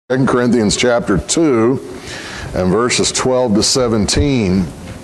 2 Corinthians chapter 2 and verses 12 to 17.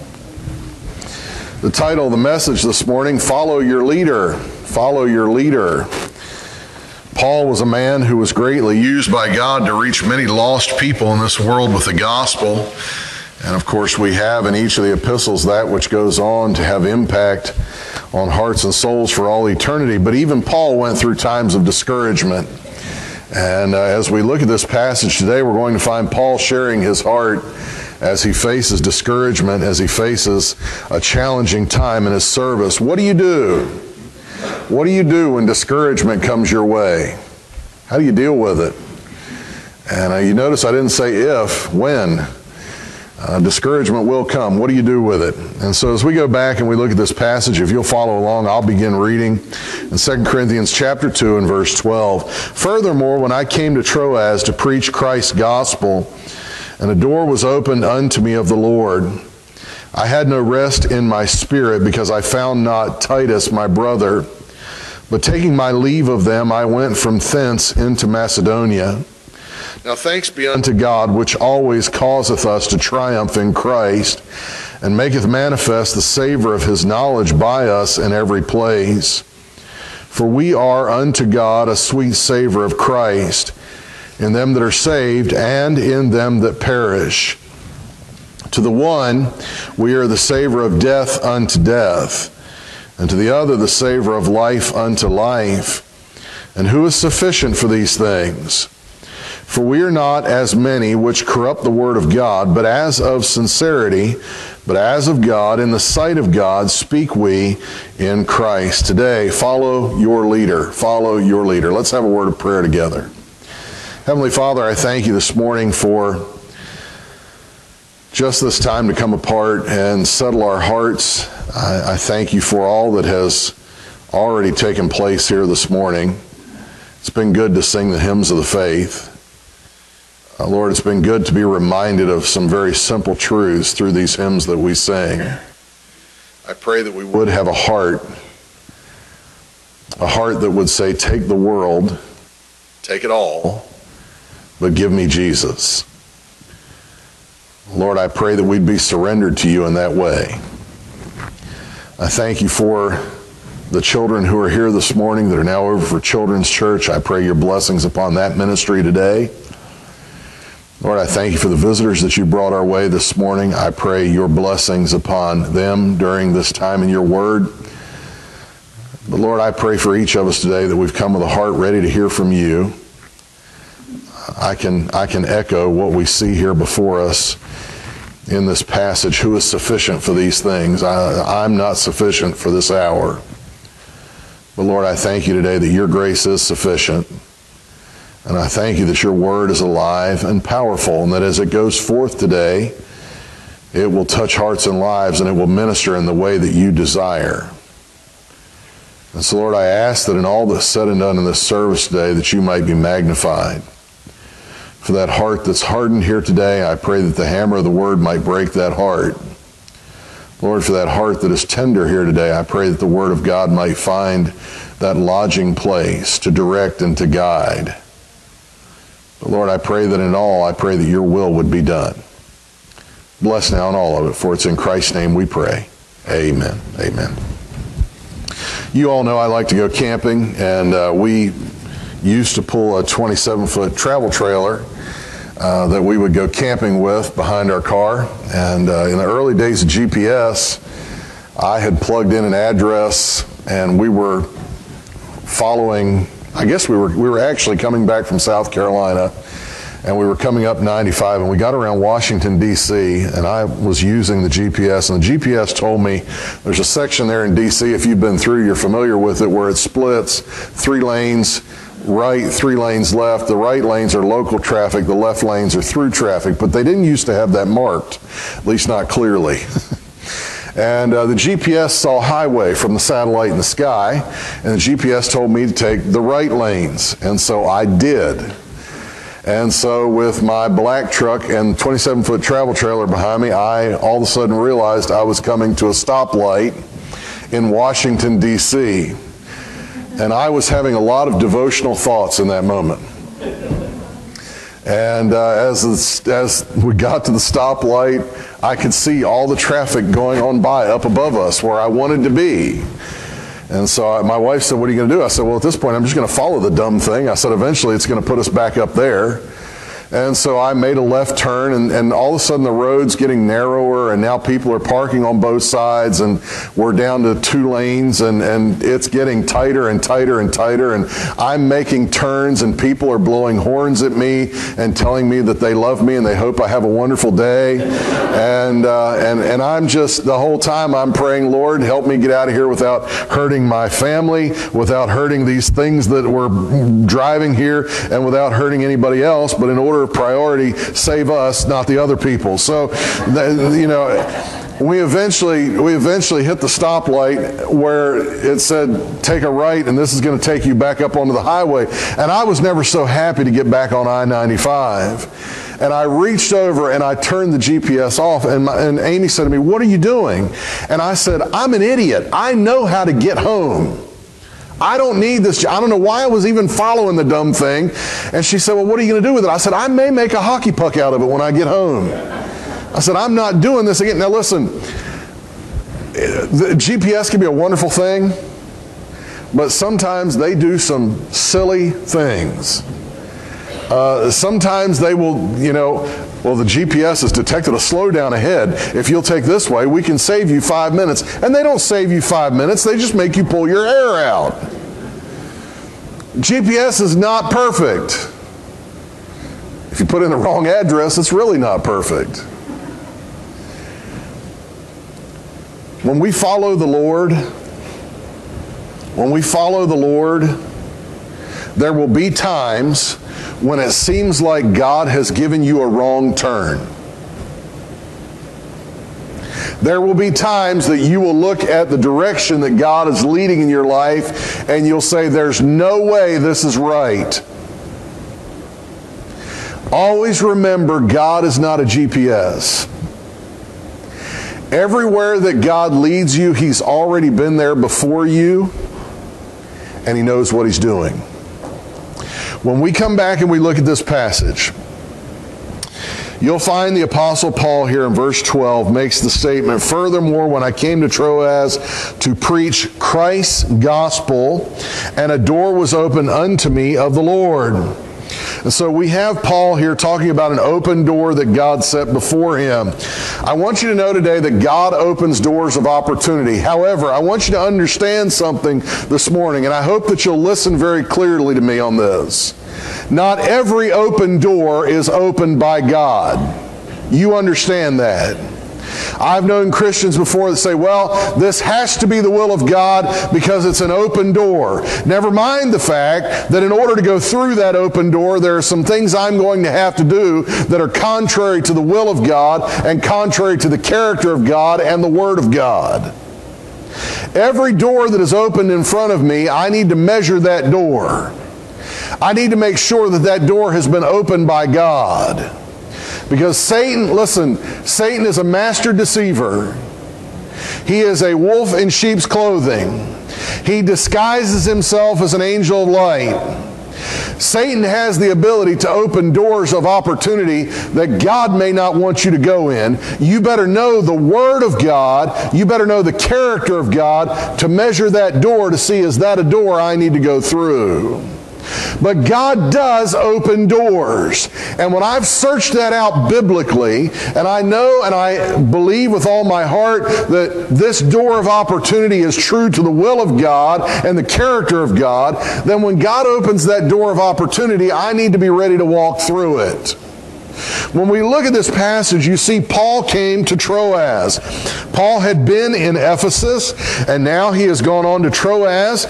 The title of the message this morning, Follow Your Leader. Follow Your Leader. Paul was a man who was greatly used by God to reach many lost people in this world with the gospel. And of course we have in each of the epistles that which goes on to have impact on hearts and souls for all eternity. But even Paul went through times of discouragement. And as we look at this passage today, we're going to find Paul sharing his heart as he faces discouragement, as he faces a challenging time in his service. What do you do? What do you do when discouragement comes your way? How do you deal with it? And you notice I didn't say if, when. Discouragement will come. What do you do with it? And so as we go back and we look at this passage, if you'll follow along, I'll begin reading in 2 Corinthians chapter 2 and verse 12. Furthermore, when I came to Troas to preach Christ's gospel, and a door was opened unto me of the Lord, I had no rest in my spirit, because I found not Titus my brother. But taking my leave of them, I went from thence into Macedonia. Now thanks be unto God, which always causeth us to triumph in Christ, and maketh manifest the savor of his knowledge by us in every place. For we are unto God a sweet savor of Christ, in them that are saved and in them that perish. To the one we are the savor of death unto death, and to the other the savor of life unto life. And who is sufficient for these things? For we are not as many which corrupt the word of God, but as of sincerity, but as of God, in the sight of God, speak we in Christ. Today, follow your leader. Follow your leader. Let's have a word of prayer together. Heavenly Father, I thank you this morning for just this time to come apart and settle our hearts. I thank you for all that has already taken place here this morning. It's been good to sing the hymns of the faith. Lord, it's been good to be reminded of some very simple truths through these hymns that we sing. I pray that we would have a heart that would say, take the world, take it all, but give me Jesus. Lord, I pray that we'd be surrendered to you in that way. I thank you for the children who are here this morning that are now over for Children's Church. I pray your blessings upon that ministry today. Lord, I thank you for the visitors that you brought our way this morning. I pray your blessings upon them during this time in your word. But Lord, I pray for each of us today that we've come with a heart ready to hear from you. I can echo what we see here before us in this passage. Who is sufficient for these things? I'm not sufficient for this hour. But Lord, I thank you today that your grace is sufficient. And I thank you that your word is alive and powerful, and that as it goes forth today, it will touch hearts and lives, and it will minister in the way that you desire. And so, Lord, I ask that in all that's said and done in this service today, that you might be magnified. For that heart that's hardened here today, I pray that the hammer of the word might break that heart. Lord, for that heart that is tender here today, I pray that the word of God might find that lodging place to direct and to guide. But Lord, I pray that in all, I pray that your will would be done. Bless now in all of it, for it's in Christ's name we pray. Amen. Amen. You all know I like to go camping, and we used to pull a 27-foot travel trailer that we would go camping with behind our car. And in the early days of GPS, I had plugged in an address, and we were following, I guess we were actually coming back from South Carolina, and we were coming up 95, and we got around Washington, D.C., and I was using the GPS, and the GPS told me there's a section there in D.C., if you've been through, you're familiar with it, where it splits 3 lanes right, 3 lanes left. The right lanes are local traffic, the left lanes are through traffic, but they didn't used to have that marked, at least not clearly. And the GPS saw highway from the satellite in the sky, and the GPS told me to take the right lanes, and so I did. And so with my black truck and 27-foot travel trailer behind me, I all of a sudden realized I was coming to a stoplight in Washington, D.C., and I was having a lot of devotional thoughts in that moment. And as we got to the stoplight, I could see all the traffic going on by up above us where I wanted to be. And so my wife said, "What are you going to do?" I said, "Well, at this point, I'm just going to follow the dumb thing." I said, "Eventually, it's going to put us back up there." And so I made a left turn, and all of a sudden the road's getting narrower, and now people are parking on both sides, and we're down to 2 lanes, and it's getting tighter and tighter and tighter, and I'm making turns, and people are blowing horns at me and telling me that they love me and they hope I have a wonderful day. And I'm just, the whole time I'm praying, "Lord, help me get out of here without hurting my family, without hurting these things that were driving here, and without hurting anybody else, but in order of priority, save us, not the other people." So, we eventually hit the stoplight where it said, "Take a right, and this is going to take you back up onto the highway." And I was never so happy to get back on I-95. And I reached over and I turned the GPS off, and Amy said to me, "What are you doing?" And I said, "I'm an idiot. I know how to get home. I don't need this. I don't know why I was even following the dumb thing." And she said, "Well, what are you going to do with it?" I said, "I may make a hockey puck out of it when I get home." I said, "I'm not doing this again." Now listen, the GPS can be a wonderful thing, but sometimes they do some silly things. Sometimes they will, "Well, the GPS has detected a slowdown ahead. If you'll take this way, we can save you 5 minutes." And they don't save you 5 minutes. They just make you pull your hair out. GPS is not perfect. If you put in the wrong address, it's really not perfect. When we follow the Lord, there will be times when it seems like God has given you a wrong turn. There will be times that you will look at the direction that God is leading in your life and you'll say, "There's no way this is right." Always remember, God is not a GPS. Everywhere that God leads you, He's already been there before you, and He knows what He's doing. When we come back and we look at this passage, you'll find the Apostle Paul here in verse 12 makes the statement, "Furthermore, when I came to Troas to preach Christ's gospel, and a door was opened unto me of the Lord." And so we have Paul here talking about an open door that God set before him. I want you to know today that God opens doors of opportunity. However, I want you to understand something this morning, and I hope that you'll listen very clearly to me on this. Not every open door is opened by God. You understand that. I've known Christians before that say, "Well, this has to be the will of God because it's an open door." Never mind the fact that in order to go through that open door, there are some things I'm going to have to do that are contrary to the will of God and contrary to the character of God and the Word of God. Every door that is opened in front of me, I need to measure that door. I need to make sure that that door has been opened by God. Because Satan is a master deceiver. He is a wolf in sheep's clothing. He disguises himself as an angel of light. Satan has the ability to open doors of opportunity that God may not want you to go in. You better know the Word of God. You better know the character of God to measure that door to see, is that a door I need to go through? But God does open doors. And when I've searched that out biblically, and I know and I believe with all my heart that this door of opportunity is true to the will of God and the character of God, then when God opens that door of opportunity, I need to be ready to walk through it. When we look at this passage, you see Paul came to Troas. Paul had been in Ephesus, and now he has gone on to Troas.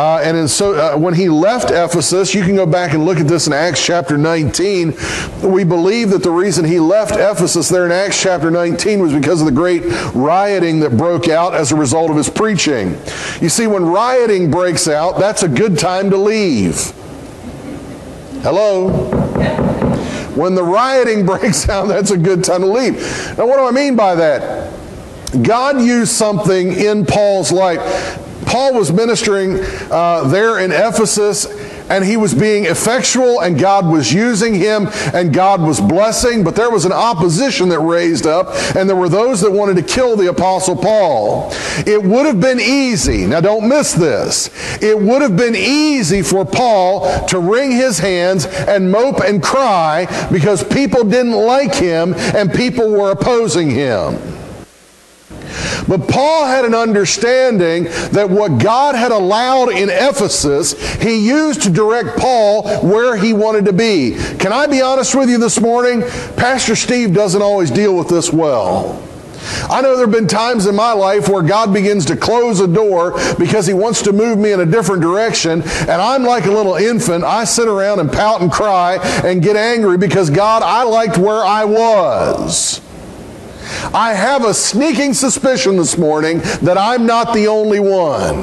When he left Ephesus, you can go back and look at this in Acts chapter 19. We believe that the reason he left Ephesus there in Acts chapter 19 was because of the great rioting that broke out as a result of his preaching. You see, when rioting breaks out, that's a good time to leave. Hello? When the rioting breaks out, that's a good time to leave. Now, what do I mean by that? God used something in Paul's life. Paul was ministering there in Ephesus, and he was being effectual, and God was using him, and God was blessing, but there was an opposition that raised up, and there were those that wanted to kill the Apostle Paul. It would have been easy, now don't miss this, it would have been easy for Paul to wring his hands and mope and cry because people didn't like him and people were opposing him. But Paul had an understanding that what God had allowed in Ephesus, he used to direct Paul where he wanted to be. Can I be honest with you this morning? Pastor Steve doesn't always deal with this well. I know there have been times in my life where God begins to close a door because he wants to move me in a different direction, and I'm like a little infant. I sit around and pout and cry and get angry because, God, I liked where I was. I have a sneaking suspicion this morning that I'm not the only one.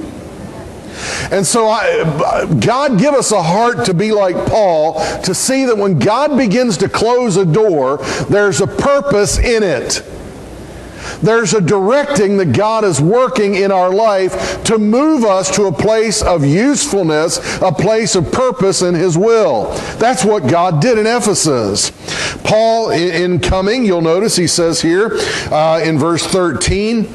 And so God give us a heart to be like Paul, to see that when God begins to close a door, there's a purpose in it. There's a directing that God is working in our life to move us to a place of usefulness, a place of purpose in his will. That's what God did in Ephesus. Paul, in coming, you'll notice he says here in verse 13,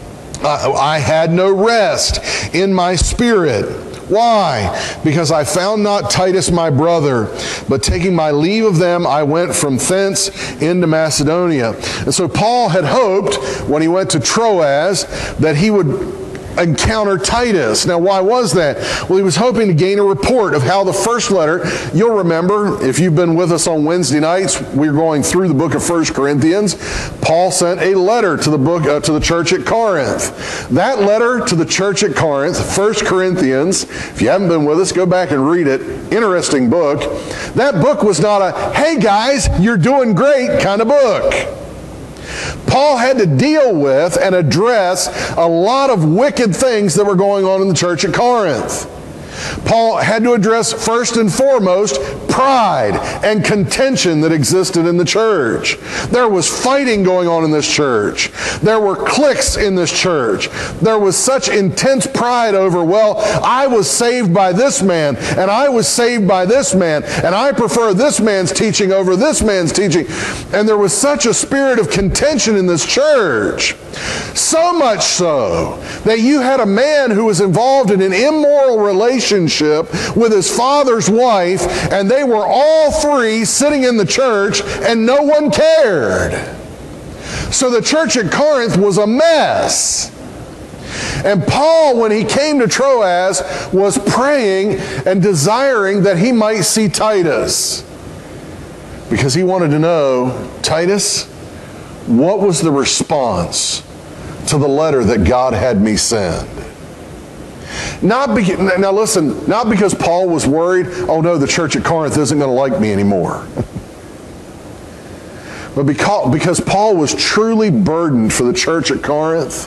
I had no rest in my spirit. Why? Because I found not Titus my brother, but taking my leave of them, I went from thence into Macedonia. And so Paul had hoped when he went to Troas that he would encounter Titus. Now, why was that? Well, he was hoping to gain a report of how the first letter, you'll remember, if you've been with us on Wednesday nights, we're going through the book of 1 Corinthians. Paul sent a letter to the church at Corinth. That letter to the church at Corinth, 1 Corinthians, if you haven't been with us, go back and read it. Interesting book. That book was not a, hey guys, you're doing great kind of book. Paul had to deal with and address a lot of wicked things that were going on in the church at Corinth. Paul had to address first and foremost pride and contention that existed in the church. There was fighting going on in this church. There were cliques in this church. There was such intense pride over, well, I was saved by this man, and I was saved by this man, and I prefer this man's teaching over this man's teaching. And there was such a spirit of contention in this church. So much so that you had a man who was involved in an immoral relationship with his father's wife, and they were all three sitting in the church and no one cared. So the church at Corinth was a mess. And Paul, when he came to Troas, was praying and desiring that he might see Titus, because he wanted to know, Titus, what was the response to the letter that God had me send? Now listen, not because Paul was worried, oh no, the church at Corinth isn't going to like me anymore. But because Paul was truly burdened for the church at Corinth,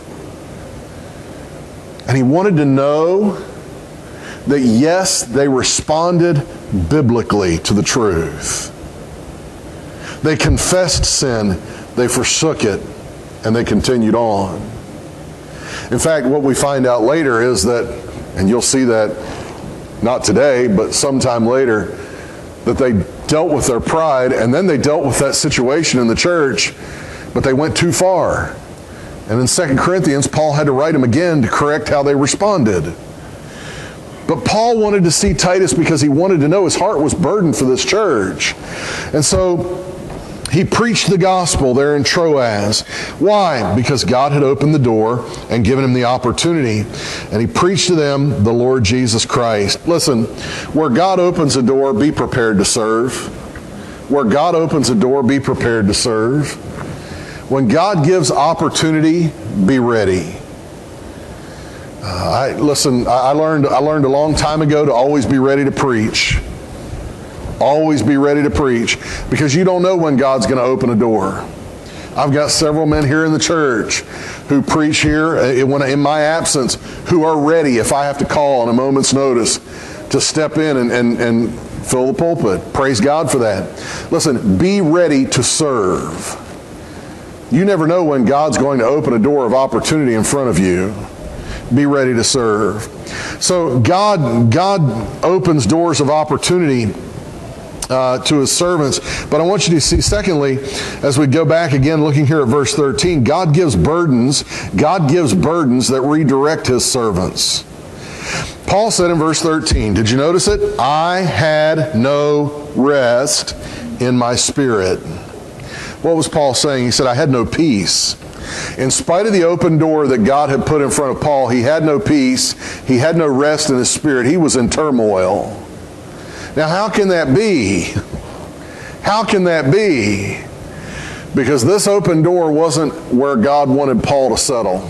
and he wanted to know that yes, they responded biblically to the truth. They confessed sin, they forsook it, and they continued on. In fact, what we find out later is that, and you'll see that not today, but sometime later, that they dealt with their pride, and then they dealt with that situation in the church, but they went too far. And in 2 Corinthians, Paul had to write them again to correct how they responded. But Paul wanted to see Titus because he wanted to know, his heart was burdened for this church. And so he preached the gospel there in Troas. Why? Because God had opened the door and given him the opportunity. And he preached to them the Lord Jesus Christ. Listen, where God opens a door, be prepared to serve. Where God opens a door, be prepared to serve. When God gives opportunity, be ready. I learned a long time ago to always be ready to preach. Always be ready to preach, because you don't know when God's going to open a door. I've got several men here in the church who preach here in my absence, who are ready, if I have to call on a moment's notice, to step in and fill the pulpit. Praise God for that. Listen, be ready to serve. You never know when God's going to open a door of opportunity in front of you. be ready to serve. So God opens doors of opportunity to his servants. But I want you to see, secondly, as we go back again, looking here at verse 13, God gives burdens that redirect his servants. Paul said in verse 13, did you notice it? I had no rest in my spirit. What was Paul saying? He said, I had no peace. In spite of the open door that God had put in front of Paul, he had no peace. He had no rest in his spirit. He was in turmoil. Now, how can that be? How can that be? Because this open door wasn't where God wanted Paul to settle.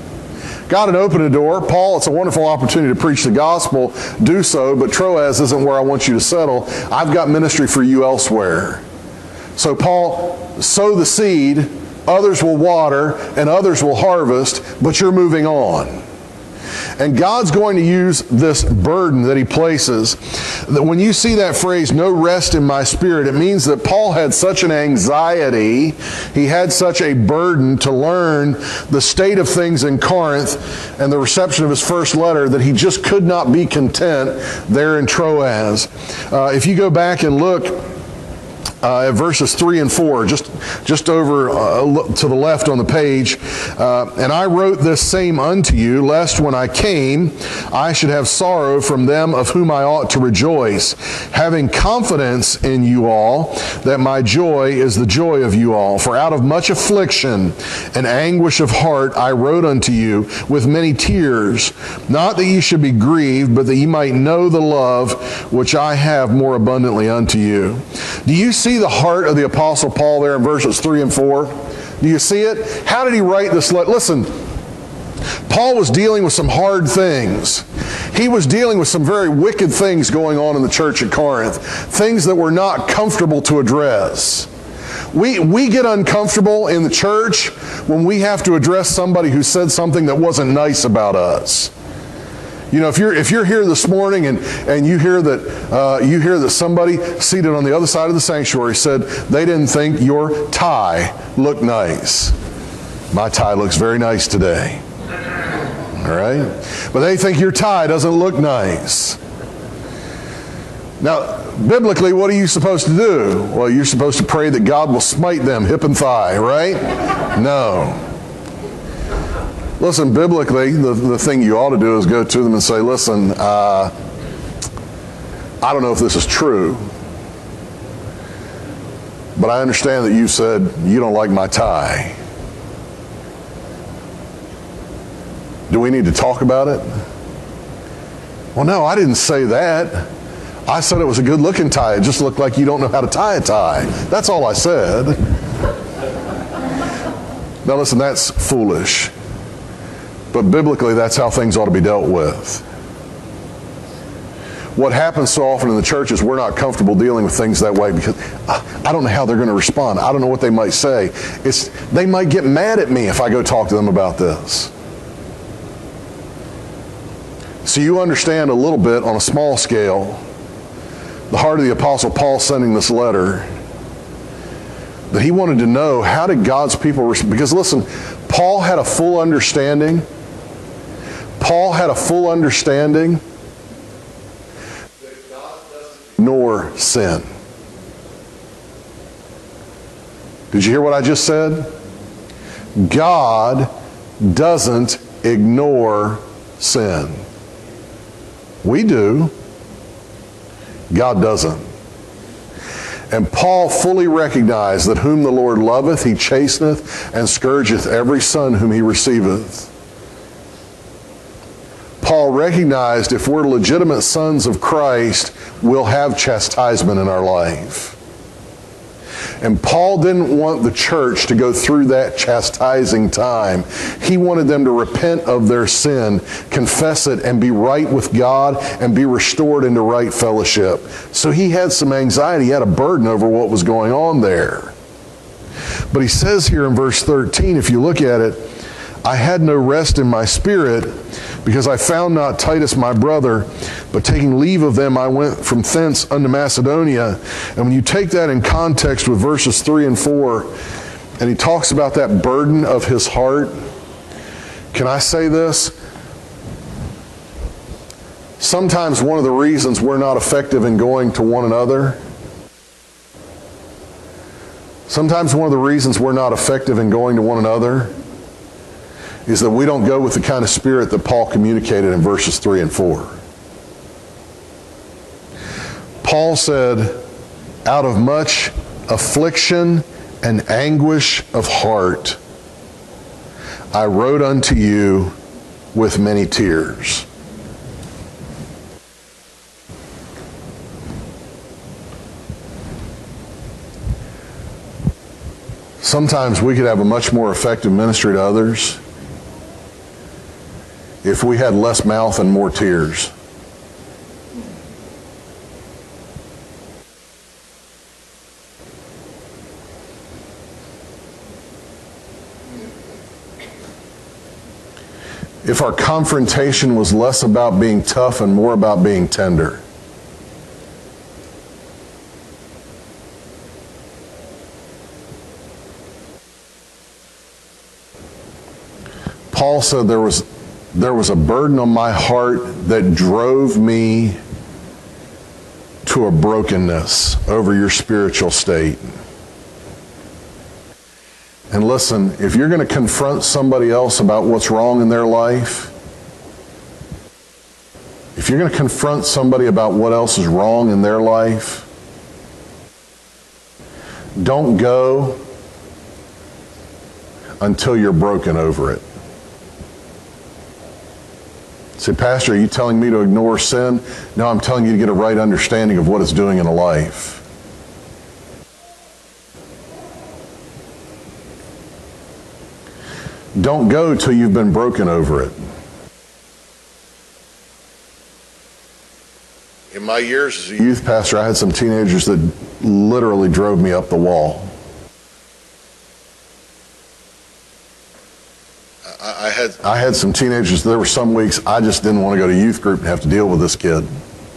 God had opened a door. Paul, it's a wonderful opportunity to preach the gospel. Do so, but Troas isn't where I want you to settle. I've got ministry for you elsewhere. So Paul, sow the seed, others will water, and others will harvest, but you're moving on. And God's going to use this burden that he places. When you see that phrase, no rest in my spirit, it means that Paul had such an anxiety, he had such a burden to learn the state of things in Corinth and the reception of his first letter that he just could not be content there in Troas. If you go back and look at verses 3 and 4, just over to the left on the page. And I wrote this same unto you, lest when I came, I should have sorrow from them of whom I ought to rejoice, having confidence in you all, that my joy is the joy of you all. For out of much affliction and anguish of heart I wrote unto you with many tears, not that ye should be grieved, but that ye might know the love which I have more abundantly unto you. Do you see the heart of the Apostle Paul there in verses 3 and 4? Do you see it? How did he write this letter? Listen, Paul was dealing with some hard things. He was dealing with some very wicked things going on in the church at Corinth, things that were not comfortable to address. We get uncomfortable in the church when we have to address somebody who said something that wasn't nice about us. You know, if you're here this morning and you hear that somebody seated on the other side of the sanctuary said they didn't think your tie looked nice. My tie looks very nice today. All right? But they think your tie doesn't look nice. Now, biblically, what are you supposed to do? Well, you're supposed to pray that God will smite them hip and thigh, right? No. Listen, biblically, the thing you ought to do is go to them and say, listen, I don't know if this is true, but I understand that you said you don't like my tie. Do we need to talk about it? Well, no, I didn't say that. I said it was a good-looking tie. It just looked like you don't know how to tie a tie. That's all I said. Now, listen, that's foolish. But biblically, that's how things ought to be dealt with. What happens so often in the church is we're not comfortable dealing with things that way because I don't know how they're going to respond. I don't know what they might say. They might get mad at me if I go talk to them about this. So you understand a little bit on a small scale the heart of the Apostle Paul sending this letter, that he wanted to know how did God's people respond. Because listen, Paul had a full understanding. Paul had a full understanding that God doesn't ignore sin. Did you hear what I just said? God doesn't ignore sin. We do. God doesn't. And Paul fully recognized that whom the Lord loveth, he chasteneth and scourgeth every son whom he receiveth. Paul recognized if we're legitimate sons of Christ, we'll have chastisement in our life. And Paul didn't want the church to go through that chastising time. He wanted them to repent of their sin, confess it, and be right with God and be restored into right fellowship. So he had some anxiety. He had a burden over what was going on there. But he says here in verse 13, if you look at it, I had no rest in my spirit because I found not Titus my brother, but taking leave of them, I went from thence unto Macedonia. And when you take that in context with verses 3 and 4, and he talks about that burden of his heart, can I say this? Sometimes one of the reasons we're not effective in going to one another, is that we don't go with the kind of spirit that Paul communicated in verses 3 and 4. Paul said, out of much affliction and anguish of heart, I wrote unto you with many tears. Sometimes we could have a much more effective ministry to others if we had less mouth and more tears. If our confrontation was less about being tough and more about being tender. Paul said there was a burden on my heart that drove me to a brokenness over your spiritual state. And listen, if you're going to confront somebody else about what's wrong in their life, if you're going to confront somebody about what else is wrong in their life, don't go until you're broken over it. Say, Pastor, are you telling me to ignore sin? No, I'm telling you to get a right understanding of what it's doing in a life. Don't go till you've been broken over it. In my years as a youth pastor, I had some teenagers that literally drove me up the wall. I had some teenagers, there were some weeks I just didn't want to go to youth group and have to deal with this kid.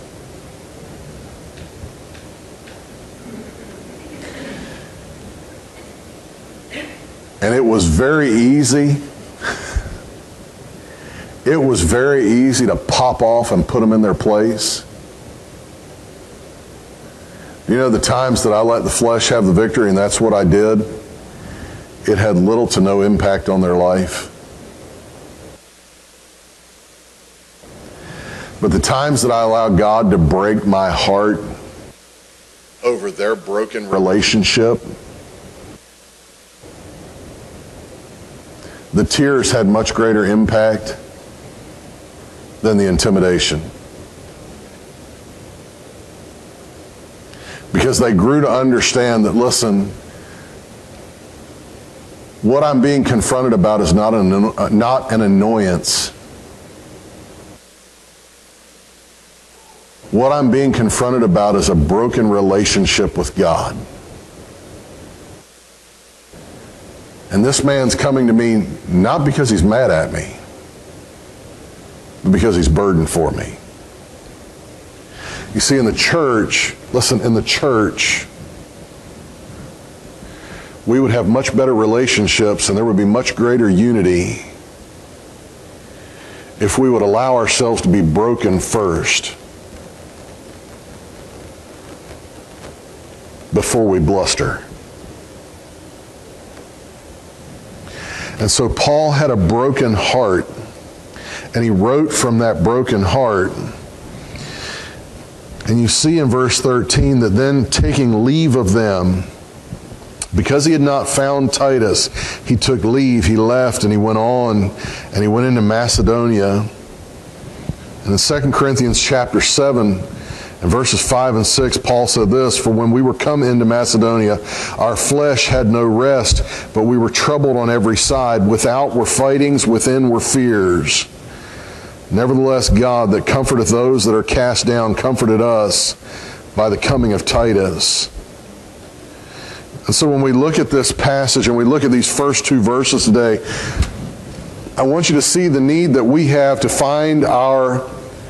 And it was very easy. It was very easy to pop off and put them in their place. You know, the times that I let the flesh have the victory and that's what I did, it had little to no impact on their life. But the times that I allowed God to break my heart over their broken relationship, the tears had much greater impact than the intimidation. Because they grew to understand that, listen, what I'm being confronted about is not an annoyance. What I'm being confronted about is a broken relationship with God. And this man's coming to me not because he's mad at me, but because he's burdened for me. You see, in the church, listen, in the church, we would have much better relationships and there would be much greater unity if we would allow ourselves to be broken first before we bluster. And so Paul had a broken heart, and he wrote from that broken heart. And you see in verse 13 that then taking leave of them, because he had not found Titus, he took leave, he left, and he went on, and he went into Macedonia. And in 2 Corinthians chapter 7, in verses 5 and 6, Paul said this, "For when we were come into Macedonia, our flesh had no rest, but we were troubled on every side. Without were fightings, within were fears. Nevertheless, God that comforteth those that are cast down, comforted us by the coming of Titus." And so when we look at this passage and we look at these first two verses today, I want you to see the need that we have to find our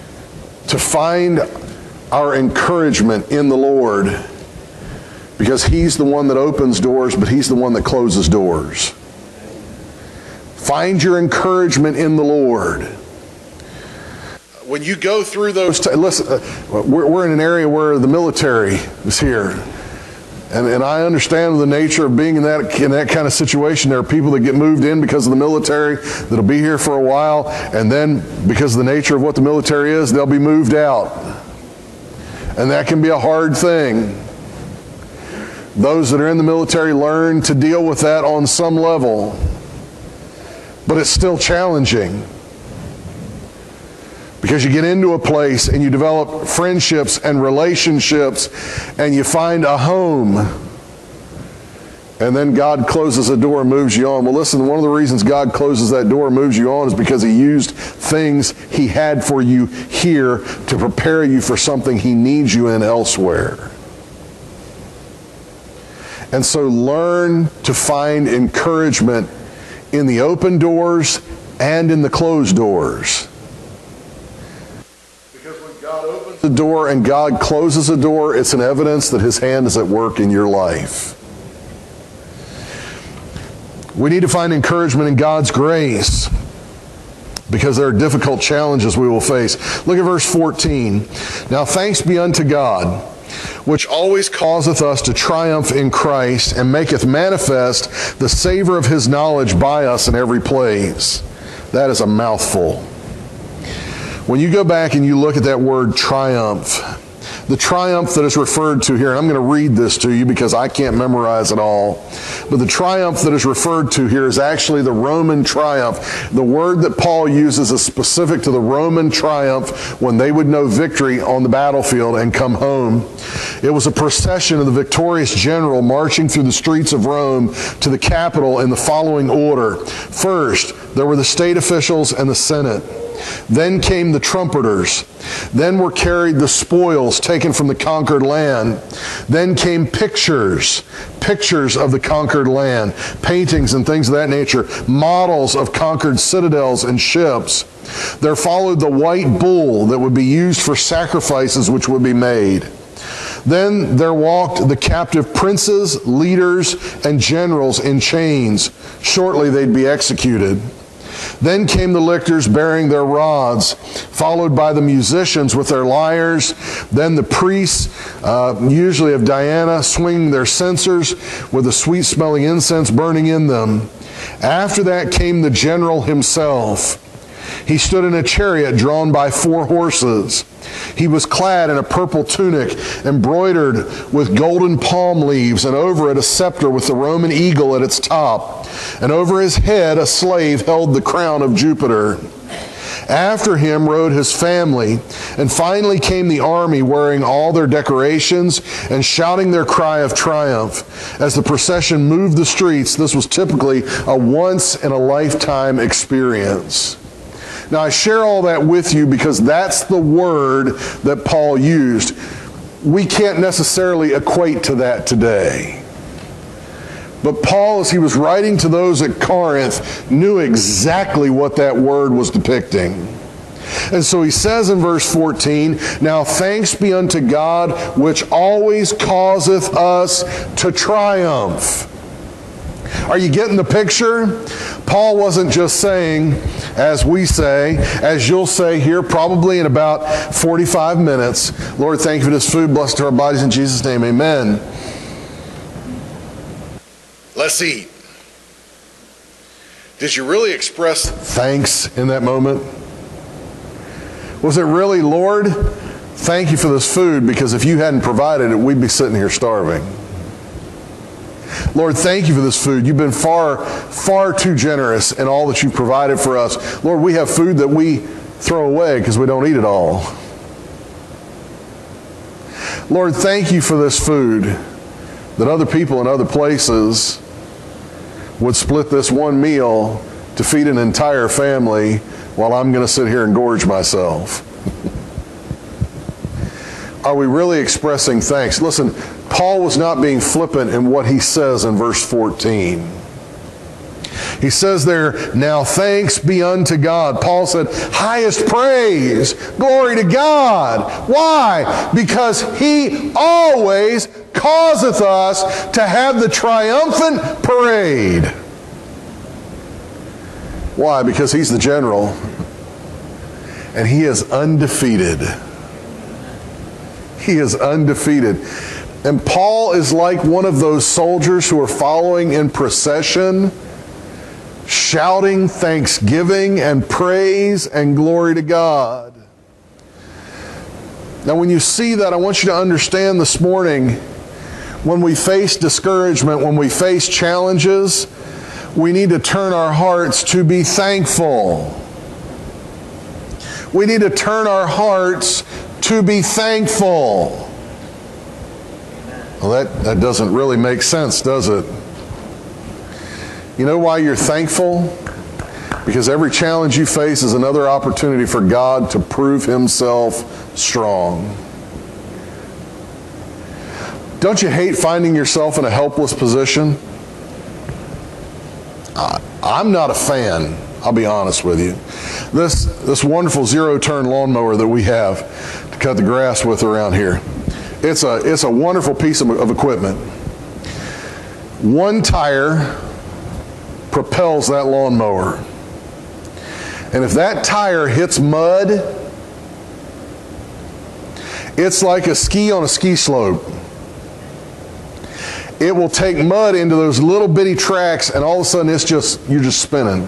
encouragement in the Lord, because He's the one that opens doors, but He's the one that closes doors. Find your encouragement in the Lord. when you go through those, listen, we're in an area where the military is here. And I understand the nature of being in that kind of situation. There are people that get moved in because of the military that'll be here for a while, and then because of the nature of what the military is, they'll be moved out. And that can be a hard thing. Those that are in the military learn to deal with that on some level, but it's still challenging. Because you get into a place and you develop friendships and relationships and you find a home. And then God closes a door and moves you on. Well, listen, one of the reasons God closes that door and moves you on is because He used things He had for you here to prepare you for something He needs you in elsewhere. And so learn to find encouragement in the open doors and in the closed doors. God opens the door and God closes the door, it's an evidence that His hand is at work in your life. We need to find encouragement in God's grace because there are difficult challenges we will face. Look at verse 14. Now thanks be unto God, which always causeth us to triumph in Christ, and maketh manifest the savor of His knowledge by us in every place. That is a mouthful. When you go back and you look at that word triumph, the triumph that is referred to here, and I'm going to read this to you because I can't memorize it all, but the triumph that is referred to here is actually the Roman triumph. The word that Paul uses is specific to the Roman triumph when they would know victory on the battlefield and come home. It was a procession of the victorious general marching through the streets of Rome to the capital in the following order. First, there were the state officials and the Senate. Then came the trumpeters. Then were carried the spoils taken from the conquered land. Then came pictures of the conquered land, paintings and things of that nature, models of conquered citadels and ships. There followed the white bull that would be used for sacrifices which would be made. Then there walked the captive princes, leaders, and generals in chains. Shortly they'd be executed. Then came the lictors bearing their rods, followed by the musicians with their lyres. Then the priests, usually of Diana, swinging their censers with a sweet-smelling incense burning in them. After that came the general himself. He stood in a chariot drawn by 4 horses. He was clad in a purple tunic, embroidered with golden palm leaves, and over it a scepter with the Roman eagle at its top. And over his head a slave held the crown of Jupiter. After him rode his family, and finally came the army wearing all their decorations and shouting their cry of triumph. As the procession moved the streets, this was typically a once-in-a-lifetime experience. Now, I share all that with you because that's the word that Paul used. We can't necessarily equate to that today. But Paul, as he was writing to those at Corinth, knew exactly what that word was depicting. And so he says in verse 14, now thanks be unto God, which always causeth us to triumph. Are you getting the picture? Paul wasn't just saying, as we say, as you'll say here probably in about 45 minutes, Lord, thank you for this food, blessed to our bodies in Jesus' name, amen. Let's eat. Did you really express thanks in that moment? Was it really, Lord, thank you for this food, because if you hadn't provided it, we'd be sitting here starving. Lord, thank you for this food. You've been far, far too generous in all that you've provided for us. Lord, we have food that we throw away because we don't eat it all. Lord, thank you for this food that other people in other places would split this one meal to feed an entire family while I'm going to sit here and gorge myself. Are we really expressing thanks? Listen, Paul was not being flippant in what he says in verse 14. He says there, now thanks be unto God. Paul said, highest praise, glory to God. Why? Because He always causeth us to have the triumphant parade. Why? Because He's the general. And He is undefeated. He is undefeated. And Paul is like one of those soldiers who are following in procession, shouting thanksgiving and praise and glory to God. Now, when you see that, I want you to understand this morning, when we face discouragement, when we face challenges, we need to turn our hearts to be thankful. We need to turn our hearts to be thankful. Well, that doesn't really make sense, does it? You know why you're thankful? Because every challenge you face is another opportunity for God to prove Himself strong. Don't you hate finding yourself in a helpless position? I'm not a fan, I'll be honest with you. This wonderful zero-turn lawnmower that we have to cut the grass with around here, it's a wonderful piece of equipment. One tire propels that lawnmower. And if that tire hits mud, it's like a ski on a ski slope. It will take mud into those little bitty tracks, and all of a sudden you're just spinning.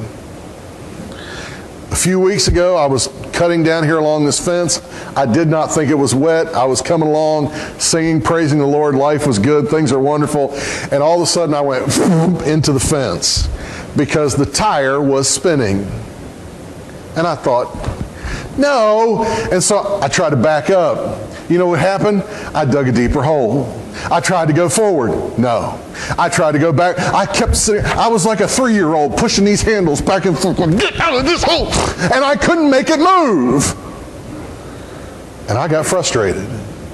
A few weeks ago, I was cutting down here along this fence. I did not think it was wet. I was coming along, singing, praising the Lord. Life was good. Things are wonderful. And all of a sudden, I went into the fence because the tire was spinning. And I thought, no. And so I tried to back up. You know what happened? I dug a deeper hole. I tried to go forward. No. I tried to go back. I kept sitting. I was like a 3-year-old pushing these handles back and forth. Get out of this hole. And I couldn't make it move. And I got frustrated.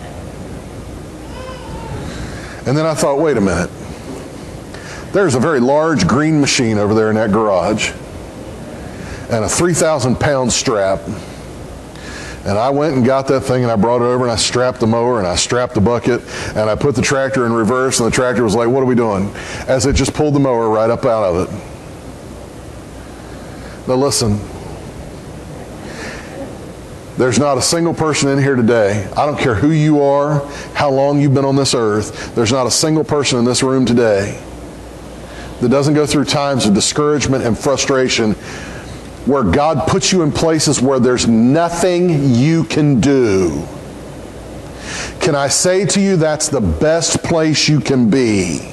And then I thought, wait a minute. There's a very large green machine over there in that garage. And a 3,000-pound strap. And I went and got that thing and I brought it over and I strapped the mower and I strapped the bucket and I put the tractor in reverse, and the tractor was like, what are we doing? As it just pulled the mower right up out of it. Now listen, there's not a single person in here today, I don't care who you are, how long you've been on this earth, there's not a single person in this room today that doesn't go through times of discouragement and frustration where God puts you in places where there's nothing you can do. Can I say to you, that's the best place you can be?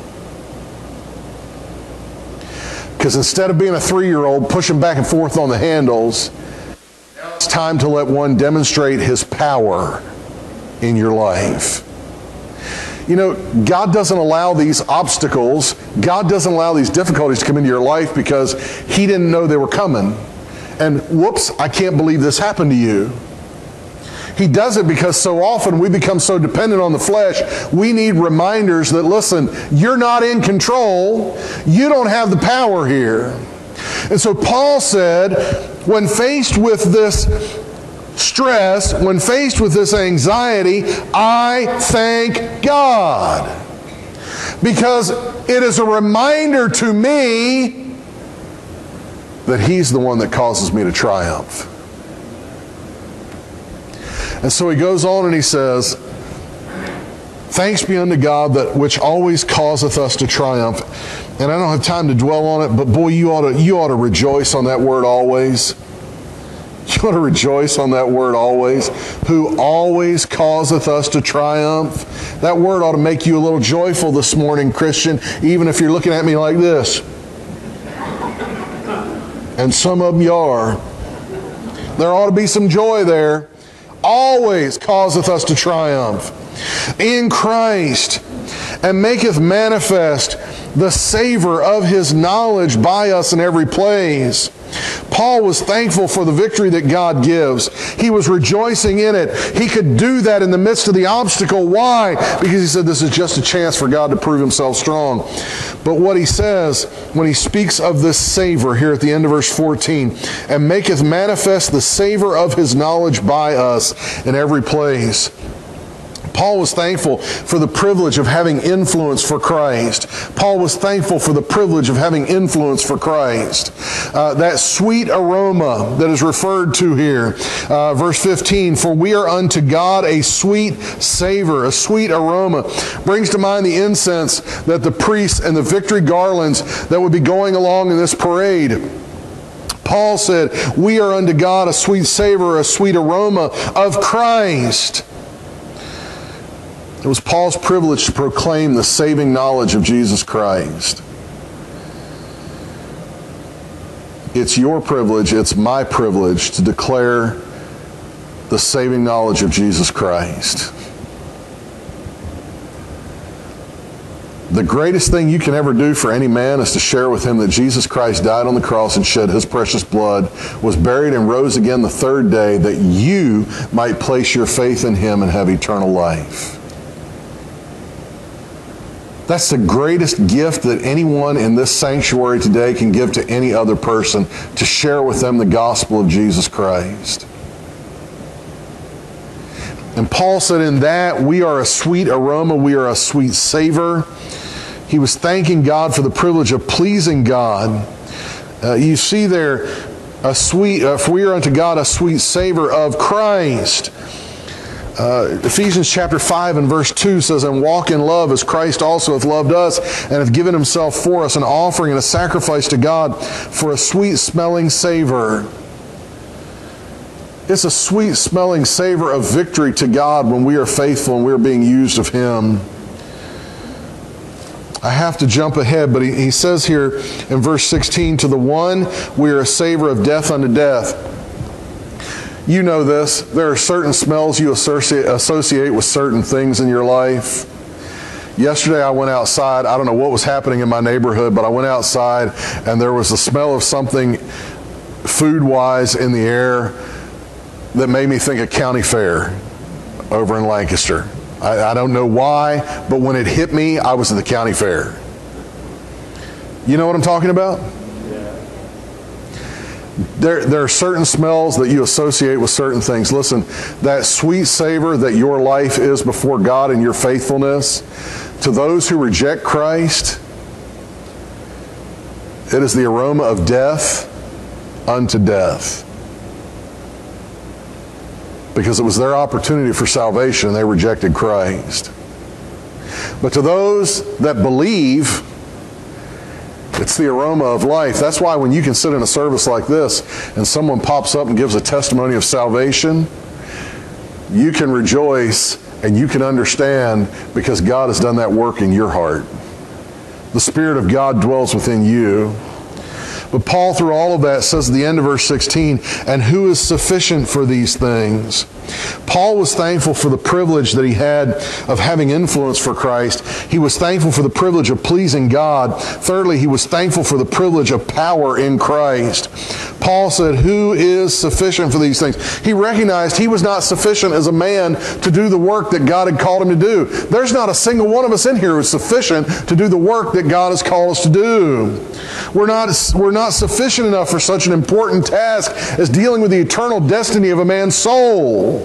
Because instead of being a 3-year-old pushing back and forth on the handles, it's time to let one demonstrate His power in your life. You know, God doesn't allow these obstacles, God doesn't allow these difficulties to come into your life because He didn't know they were coming. And whoops, I can't believe this happened to you. He does it because so often we become so dependent on the flesh, we need reminders that, listen, you're not in control. You don't have the power here. And so Paul said, when faced with this stress, when faced with this anxiety, I thank God. Because it is a reminder to me that He's the one that causes me to triumph. And so he goes on and he says, thanks be unto God that which always causeth us to triumph. And I don't have time to dwell on it, but boy, you ought to rejoice on that word always. You ought to rejoice on that word always. Who always causeth us to triumph. That word ought to make you a little joyful this morning, Christian, even if you're looking at me like this. And some of them you are. There ought to be some joy there. Always causeth us to triumph in Christ, and maketh manifest the savor of His knowledge by us in every place. Paul was thankful for the victory that God gives. He was rejoicing in it. He could do that in the midst of the obstacle. Why? Because he said this is just a chance for God to prove Himself strong. But what he says when he speaks of this savor here at the end of verse 14, and maketh manifest the savor of His knowledge by us in every place. Paul was thankful for the privilege of having influence for Christ. Paul was thankful for the privilege of having influence for Christ. That sweet aroma that is referred to here, verse 15, for we are unto God a sweet savor, a sweet aroma, brings to mind the incense that the priests and the victory garlands that would be going along in this parade. Paul said, we are unto God a sweet savor, a sweet aroma of Christ. It was Paul's privilege to proclaim the saving knowledge of Jesus Christ. It's your privilege, it's my privilege to declare the saving knowledge of Jesus Christ. The greatest thing you can ever do for any man is to share with him that Jesus Christ died on the cross and shed his precious blood, was buried and rose again the third day, that you might place your faith in him and have eternal life. That's the greatest gift that anyone in this sanctuary today can give to any other person, to share with them the gospel of Jesus Christ. And Paul said in that, we are a sweet aroma, we are a sweet savor. He was thanking God for the privilege of pleasing God. You see there, for we are unto God a sweet savor of Christ. Ephesians chapter 5 and verse 2 says, and walk in love as Christ also hath loved us and hath given himself for us, an offering and a sacrifice to God for a sweet smelling savor. It's a sweet smelling savor of victory to God when we are faithful and we are being used of him. I have to jump ahead, but he says here in verse 16, to the one we are a savor of death unto death. You know this. There are certain smells you associate with certain things in your life. Yesterday I went outside. I don't know what was happening in my neighborhood, but I went outside and there was the smell of something food-wise in the air that made me think of county fair over in Lancaster. I don't know why, but when it hit me, I was at the county fair. You know what I'm talking about? There are certain smells that you associate with certain things. Listen, that sweet savor that your life is before God and your faithfulness, to those who reject Christ, it is the aroma of death unto death. Because it was their opportunity for salvation and they rejected Christ. But to those that believe, it's the aroma of life. That's why when you can sit in a service like this and someone pops up and gives a testimony of salvation, you can rejoice and you can understand because God has done that work in your heart. The Spirit of God dwells within you. But Paul, through all of that, says at the end of verse 16, and who is sufficient for these things? Paul was thankful for the privilege that he had of having influence for Christ. He was thankful for the privilege of pleasing God. Thirdly, he was thankful for the privilege of power in Christ. Paul said, who is sufficient for these things? He recognized he was not sufficient as a man to do the work that God had called him to do. There's not a single one of us in here who is sufficient to do the work that God has called us to do. We're not sufficient enough for such an important task as dealing with the eternal destiny of a man's soul.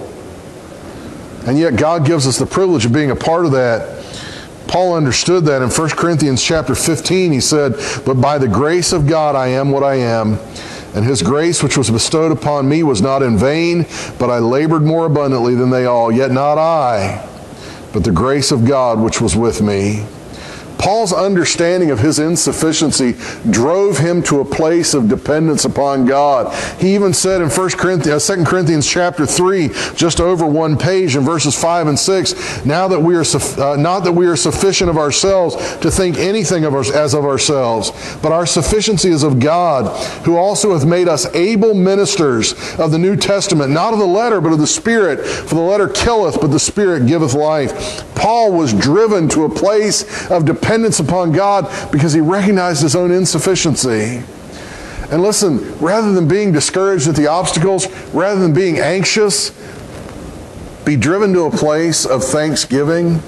And yet God gives us the privilege of being a part of that. Paul understood that in 1 Corinthians chapter 15. He said, but by the grace of God I am what I am. And his grace which was bestowed upon me was not in vain, but I labored more abundantly than they all. Yet not I, but the grace of God which was with me. Paul's understanding of his insufficiency drove him to a place of dependence upon God. He even said in 2 Corinthians chapter 3, just over one page in verses 5 and 6, not that we are sufficient of ourselves to think anything of as of ourselves, but our sufficiency is of God, who also hath made us able ministers of the New Testament, not of the letter, but of the Spirit. For the letter killeth, but the Spirit giveth life. Paul was driven to a place of dependence upon God because he recognized his own insufficiency. And listen, rather than being discouraged at the obstacles, rather than being anxious, be driven to a place of thanksgiving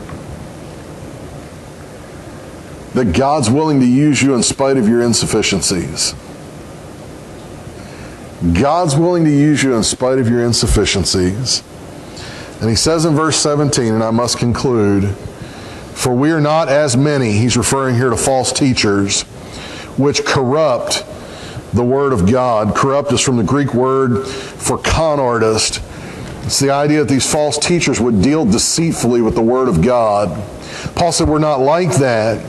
that God's willing to use you in spite of your insufficiencies. God's willing to use you in spite of your insufficiencies. And he says in verse 17, and I must conclude, for we are not as many, he's referring here to false teachers, which corrupt the word of God. Corrupt is from the Greek word for con artist. It's the idea that these false teachers would deal deceitfully with the word of God. Paul said we're not like that,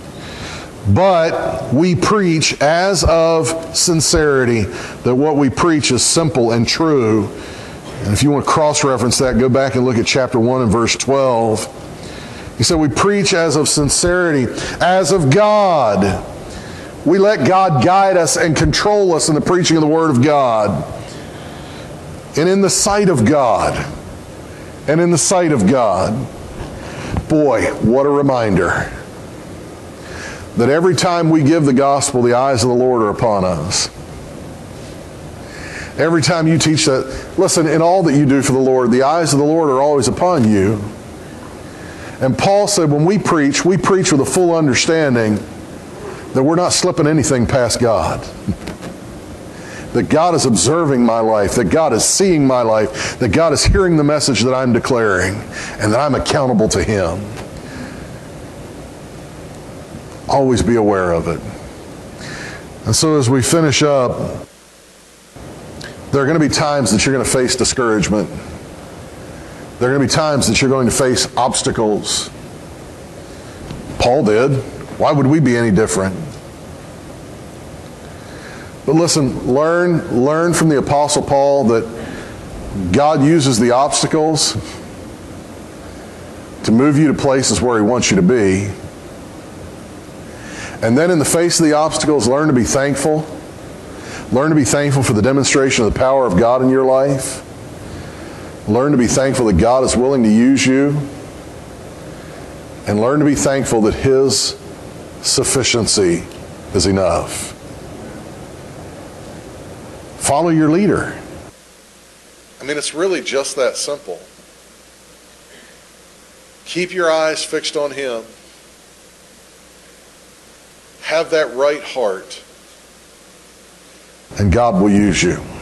but we preach as of sincerity, that what we preach is simple and true. And if you want to cross-reference that, go back and look at chapter 1 and verse 12. He said we preach as of sincerity, as of God. We let God guide us and control us in the preaching of the Word of God. And in the sight of God. And in the sight of God. Boy, what a reminder. That every time we give the gospel, the eyes of the Lord are upon us. Every time you teach that, listen, in all that you do for the Lord, the eyes of the Lord are always upon you. And Paul said when we preach with a full understanding that we're not slipping anything past God. That God is observing my life, that God is seeing my life, that God is hearing the message that I'm declaring, and that I'm accountable to Him. Always be aware of it. And so as we finish up, there are going to be times that you're going to face discouragement. There are going to be times that you're going to face obstacles. Paul did. Why would we be any different? But listen, learn from the Apostle Paul that God uses the obstacles to move you to places where He wants you to be. And then in the face of the obstacles, learn to be thankful. Learn to be thankful for the demonstration of the power of God in your life. Learn to be thankful that God is willing to use you. And learn to be thankful that His sufficiency is enough. Follow your leader. I mean, it's really just that simple. Keep your eyes fixed on Him. Have that right heart. And God will use you.